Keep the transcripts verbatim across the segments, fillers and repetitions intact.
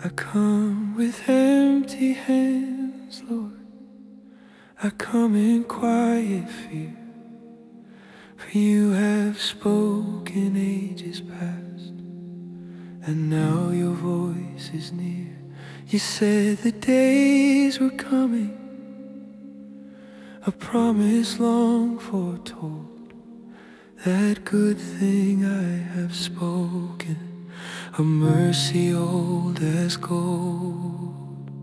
I come with empty hands, Lord. I come in quiet fear, for you have spoken ages past, and now your voice is near. You said the days were coming, a promise long foretold, that good thing I have spoken, a mercy old as gold.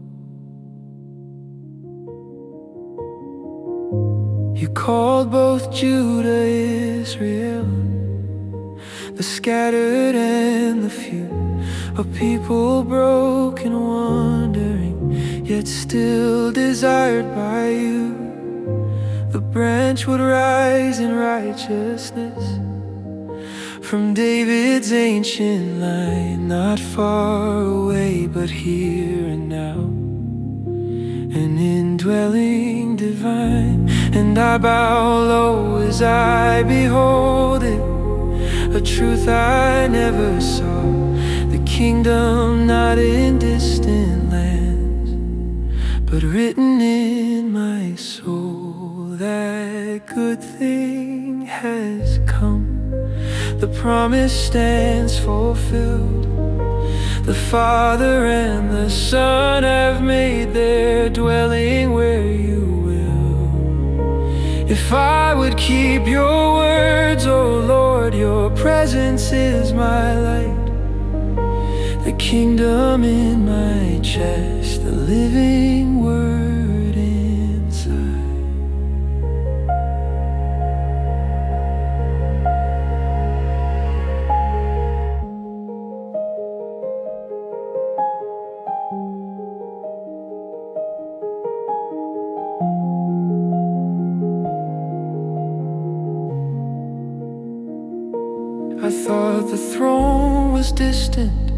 You called both Judah, Israel, the scattered and the few, a people broken, wandering, yet still desired by you. The branch would rise in righteousness from David's ancient line, not far away, but here and now, an indwelling divine. And I bow low as I behold it, a truth I never saw, the kingdom not in distant lands, but written in my soul. That good thing has come, the promise stands fulfilled. The Father and the Son have made their dwelling where you will. If I would keep your words, oh Lord, your presence is my light, the kingdom in my chest, the living word inside. I thought the throne was distant,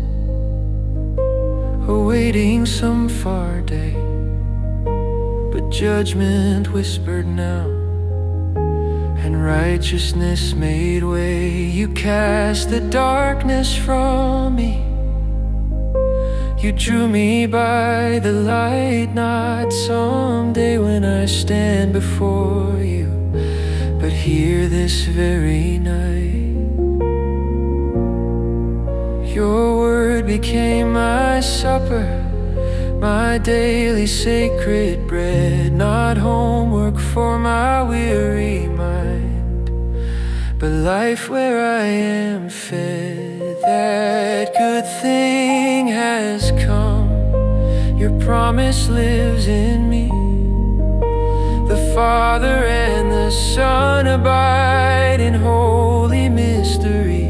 awaiting some far day, but judgment whispered now, and righteousness made way. You cast the darkness from me, you drew me by the light, not someday when I stand before you, but here this very night. Your word became my supper, my daily sacred bread, not homework for my weary mind, but life where I am fed. That good thing has come, your promise lives in me. The Father and the Son abide in holy mystery.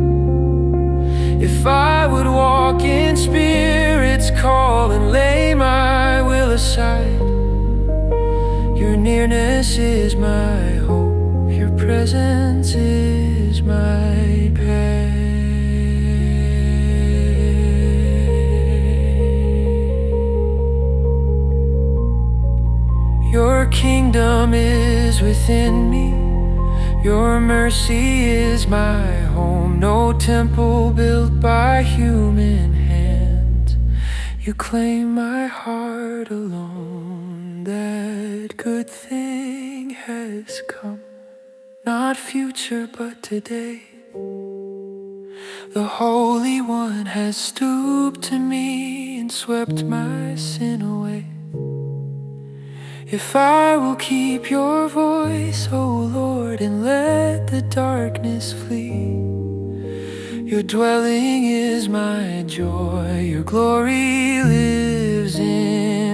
If I would walk in Spirit's call and lay my will aside, your nearness is my hope, your presence is my pain. Your kingdom is within me, your mercy is my home, no temple built by human hands. You claim my heart alone. That good thing has come, not future but today. The Holy One has stooped to me and swept my sin away. If I will keep your voice, oh Lord, and let the darkness flee, your dwelling is my joy, your glory lives in